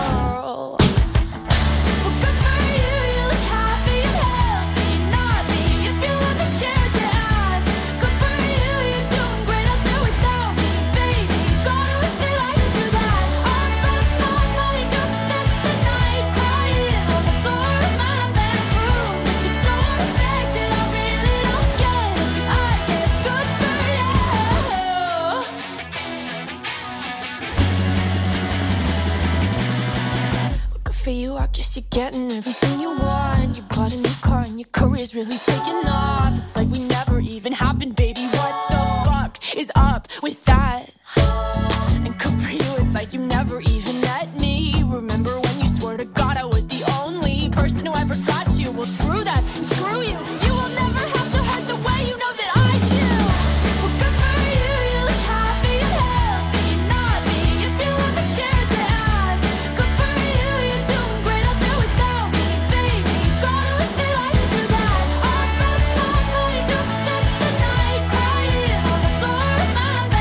For you, I guess you're getting everything you want. You bought a new car and your career's really taking off. It's like we never even happened, baby. What the fuck is up with that? And good for you, it's like you never even met me. Remember when you swore to God I was the only person who ever got you? Well, screw that, and screw you. You will never have to hurt the way you know that I do. Well, good for you, you look happy and healthy. Not me, if you ever cared to ask. Good for you, you're doing great out there without me, baby. God, I wish that I could do that. All last night, I've spent the night crying on the floor of my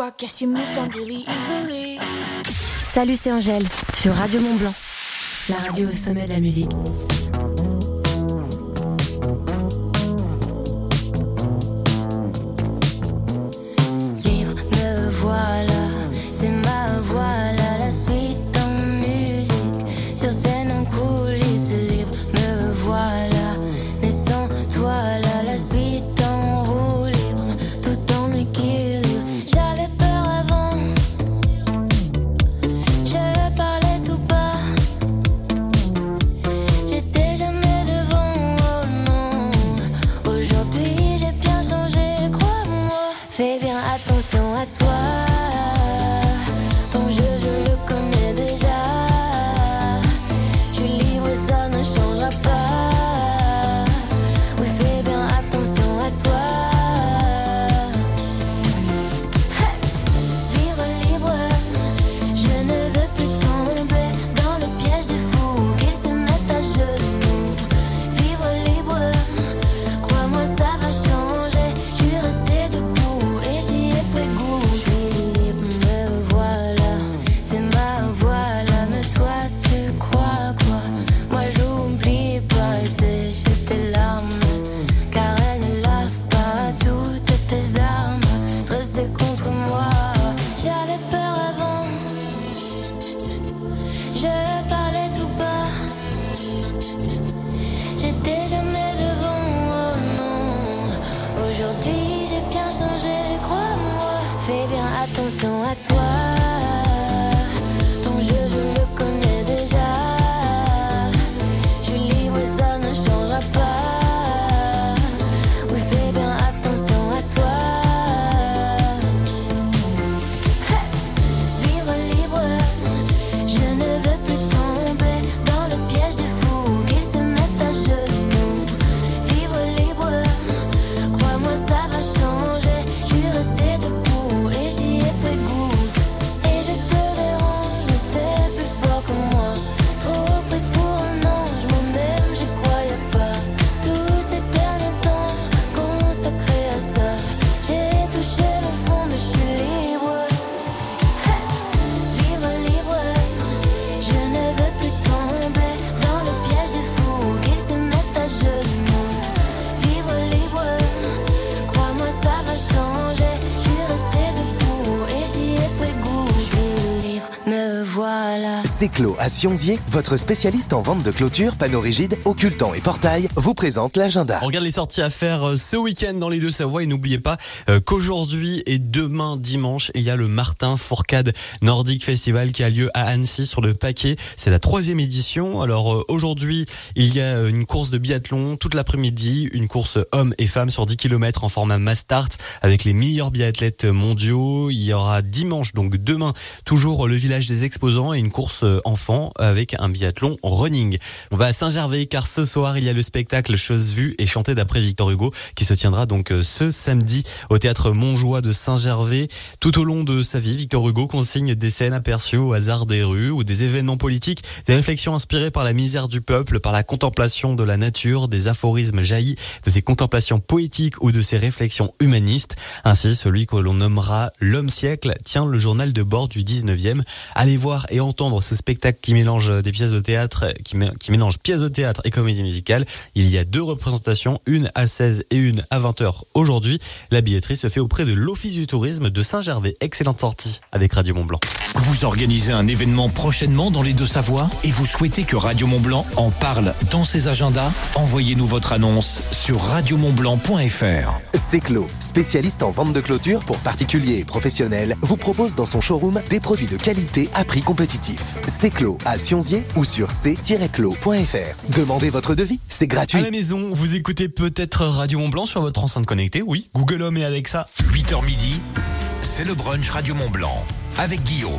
I guess you moved on really easily. Salut, c'est Angèle, sur Radio Mont-Blanc, la radio au sommet de la musique. Libre, me voilà, c'est ma voix là, la suite en musique. Sur scène en coulisses, libre, me voilà, mais sans toi là, la suite en roue libre, tout en équilibre. J'avais peur avant, je parlais tout bas, j'étais jamais devant, oh non. Aujourd'hui j'ai bien changé, crois-moi. Fais bien attention à toi, ton jeu je le connais déjà. Tu livres, ça ne changera pas. Oui, fais bien attention à toi. Vivre libre, je ne veux plus tomber dans le piège des fous qu'ils se mettent à genoux. Vivre libre, crois-moi ça va changer. Je suis restée debout et j'y ai pris goût. Je suis libre, me voilà, c'est ma voix là. Mais toi tu crois quoi? Moi j'oublie pas et sécher tes larmes, car elles ne lavent pas toutes tes armes dressées contre moi. J'avais peur avant, je parlais tout bas, j'étais jamais devant, oh non. Aujourd'hui j'ai bien changé, crois-moi. Fais bien attention à toi, ton jeu je le connais déjà. Tu livres, ça ne changera pas. Oui, fais bien attention à toi. Vivre libre, je ne veux plus tomber dans le piège des fous qu'ils se mettent à genoux. Vivre libre, crois-moi ça va changer. Je suis restée debout et j'y ai pris goût. Et je te dérange, mais c'est plus fort que moi. Trop prise pour un ange, moi-même j'y croyais pas. Tous ces derniers temps consacrés à ça, j'ai touché le fond mais je suis libre. Vivre libre, je ne veux plus tomber dans le piège des fous qu'ils se mettent à genoux. Vivre libre, crois-moi ça va changer. Je suis restée debout et j'y ai pris goût. Je suis libre, me voilà. Seclo à Sionzier, votre spécialiste en vente de clôture, panneaux rigides, occultants et portails, vous présente l'agenda. On regarde les sorties à faire ce week-end dans les Deux-Savoie et n'oubliez pas qu'aujourd'hui et demain dimanche, il y a le Martin Fourcade Nordic Festival qui a lieu à Annecy sur le Paquet. C'est la 3e édition. Alors aujourd'hui, il y a une course de biathlon toute l'après-midi, une course hommes et femmes sur 10 km en format mass start avec les meilleurs biathlètes mondiaux. Il y aura dimanche, donc demain, toujours le village des exposants et une course enfants avec un biathlon running. On va à Saint-Gervais car ce soir il y a le spectacle Chose vue et chantée d'après Victor Hugo qui se tiendra donc ce samedi au théâtre Montjoie de Saint-Gervais. Tout au long de sa vie, Victor Hugo consigne des scènes aperçues au hasard des rues ou des événements politiques, des réflexions inspirées par la misère du peuple, par la contemplation de la nature, des aphorismes jaillis de ses contemplations poétiques ou de ses réflexions humanistes. Ainsi, celui que l'on nommera l'homme siècle tient le journal de bord du 19e. Allez voir et entendre ce spectacle qui mélange des pièces de théâtre, qui mélange pièces de théâtre et comédie musicale. Il y a 2 représentations, une à 16 et une à 20h aujourd'hui. La billetterie se fait auprès de l'Office du tourisme de Saint-Gervais. Excellente sortie avec Radio Mont-Blanc. Vous organisez un événement prochainement dans les Deux-Savoies et vous souhaitez que Radio Mont-Blanc en parle dans ses agendas? Envoyez-nous votre annonce sur radiomontblanc.fr. Seclo, spécialiste en vente de clôture pour particuliers et professionnels, vous propose dans son showroom des produits de qualité à prix compétitif. Seclo à Sionzier ou sur c-clos.fr. Demandez votre devis, c'est gratuit. À la maison, vous écoutez peut-être Radio Mont-Blanc sur votre enceinte connectée, oui, Google Home et Alexa. 8h midi, c'est le brunch Radio Mont-Blanc avec Guillaume.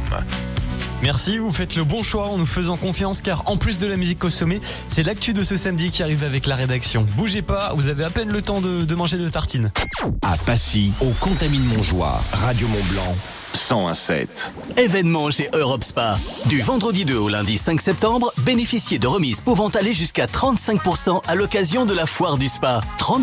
Merci, vous faites le bon choix en nous faisant confiance car en plus de la musique au sommet, c'est l'actu de ce samedi qui arrive avec la rédaction. Bougez pas, vous avez à peine le temps de manger 2 tartines. À Passy, au Contamine Montjoie, Radio Mont-Blanc, 101.7. Événement chez Europe Spa. Du vendredi 2 au lundi 5 septembre, bénéficiez de remises pouvant aller jusqu'à 35% à l'occasion de la foire du spa.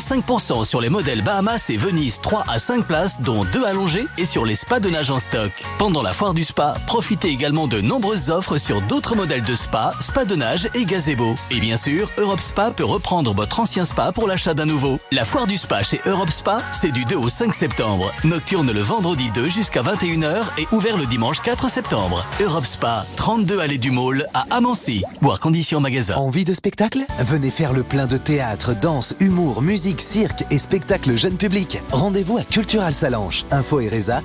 35% sur les modèles Bahamas et Venise 3 à 5 places, dont 2 allongés, et sur les spas de nage en stock. Pendant la foire du spa, profitez également de nombreuses offres sur d'autres modèles de spa, spa de nage et gazebo. Et bien sûr, Europe Spa peut reprendre votre ancien spa pour l'achat d'un nouveau. La foire du spa chez Europe Spa, c'est du 2 au 5 septembre. Nocturne le vendredi 2 jusqu'à 21h et ouvert le dimanche 4 septembre. Europe Spa, 32 allée du Môle à Amancy. Voir conditions magasin. Envie de spectacle ? Venez faire le plein de théâtre, danse, humour, musique, cirque et spectacle jeune public. Rendez-vous à Cultural Salanches. Info et résa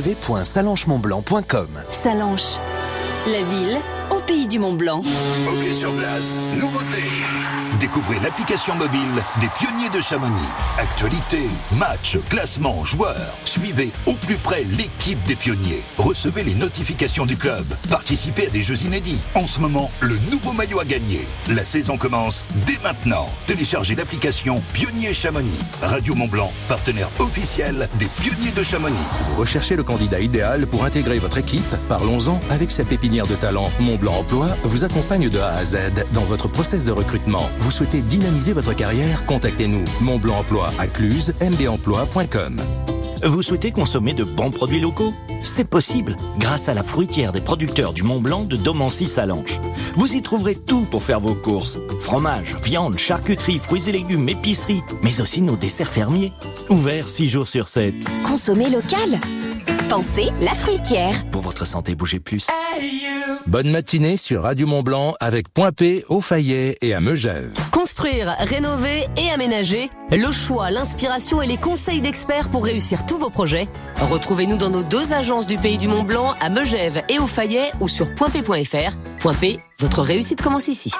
www.salanchemontblanc.com. Salanches, la ville au pays du Mont-Blanc. Ok sur place, nouveauté. Découvrez l'application mobile des Pionniers de Chamonix. Actualité, matchs, classement, joueurs. Suivez au plus près l'équipe des Pionniers. Recevez les notifications du club. Participez à des jeux inédits. En ce moment, le nouveau maillot à gagner. La saison commence dès maintenant. Téléchargez l'application Pionniers Chamonix. Radio Mont-Blanc, partenaire officiel des Pionniers de Chamonix. Vous recherchez le candidat idéal pour intégrer votre équipe ? Parlons-en. Avec sa pépinière de talent, Mont-Blanc Emploi vous accompagne de A à Z dans votre process de recrutement. Vous souhaitez dynamiser votre carrière ? Contactez-nous. Mont-Blanc Emploi à Cluse, mbemploi.com. Vous souhaitez consommer de bons produits locaux ? C'est possible grâce à la fruitière des producteurs du Mont-Blanc de Domancy-Salanches. Vous y trouverez tout pour faire vos courses. Fromage, viande, charcuterie, fruits et légumes, épicerie, mais aussi nos desserts fermiers. Ouverts 6 jours sur 7. Consommer local. Pensez la fruitière. Pour votre santé, bougez plus. Bonne matinée sur Radio Mont-Blanc avec Point P, au Fayet et à Megève. Construire, rénover et aménager, le choix, l'inspiration et les conseils d'experts pour réussir tous vos projets. Retrouvez-nous dans nos 2 agences du pays du Mont-Blanc à Megève et au Fayet ou sur pointp.fr. Point P, votre réussite commence ici.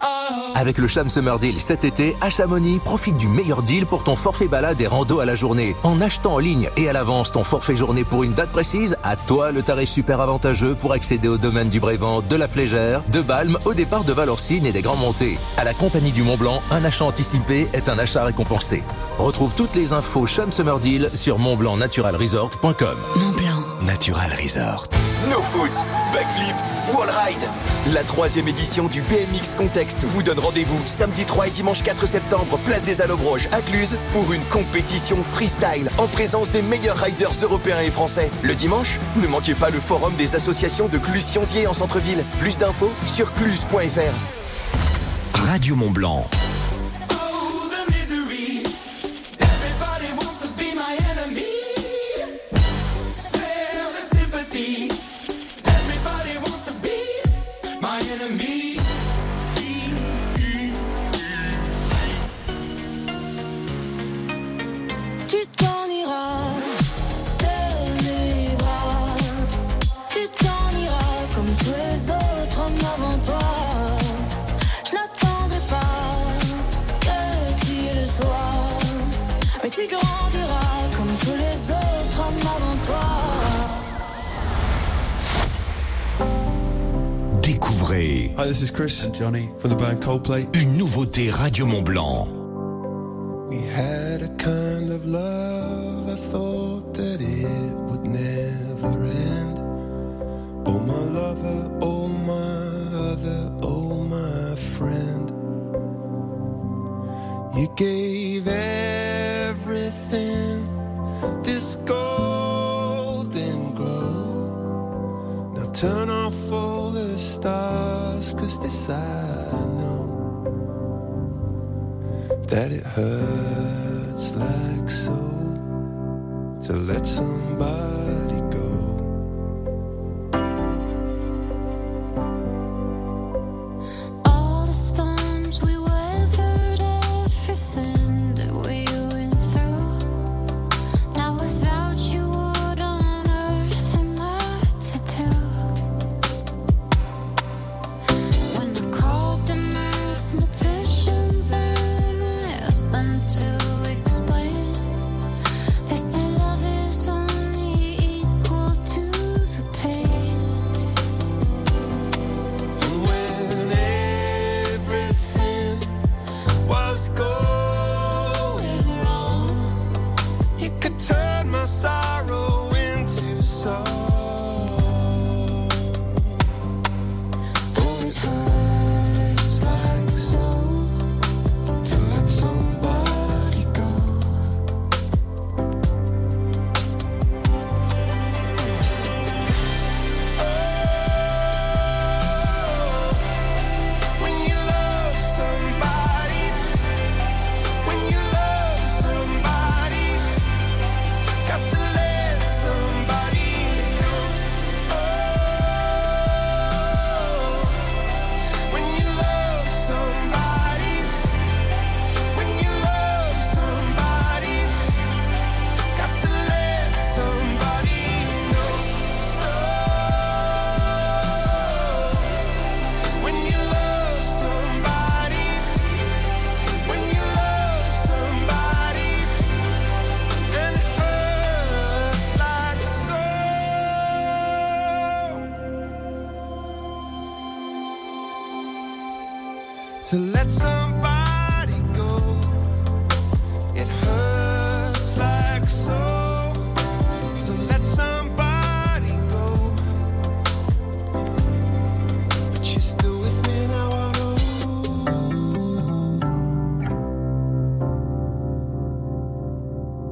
Avec le Cham Summer Deal cet été, à Chamonix, profite du meilleur deal pour ton forfait balade et rando à la journée. En achetant en ligne et à l'avance ton forfait journée pour une date précise, à toi le tarif super avantageux pour accéder au domaine du Brévent, de la Flégère, de Balme, au départ de Valorcine et des Grands Montées. À la Compagnie du Mont-Blanc, un achat anticipé est un achat récompensé. Retrouve toutes les infos Cham Summer Deal sur montblancnaturalresort.com. Mont-Blanc Natural Resort. No Foot, Backflip, Wallride. La 3e édition du BMX Contexte vous donne rendez-vous samedi 3 et dimanche 4 septembre, place des Allobroges à Cluse, pour une compétition freestyle en présence des meilleurs riders européens et français. Le dimanche, ne manquez pas le forum des associations de Cluse-Sionzier en centre-ville. Plus d'infos sur cluse.fr. Radio Mont-Blanc. Tu t'en iras de mes bras. Tu t'en iras comme tous les autres hommes avant toi. Je n'attendrai pas que tu le sois, mais tu grandiras comme tous les autres hommes avant toi. Découvrez. Hi, this is Chris and Johnny from the band Coldplay. Une nouveauté Radio Mont-Blanc. We had a kind of love, I thought that it would never end. Oh my lover, oh my other, oh my friend. You gave everything this golden glow. Now turn off all the stars, 'cause this I know, that it hurts like so to let somebody go. All the storms we weathered, everything that we went through. Now without you, what on earth am I to do? When I called the mathematicians and asked them to explain, they say love is only to let somebody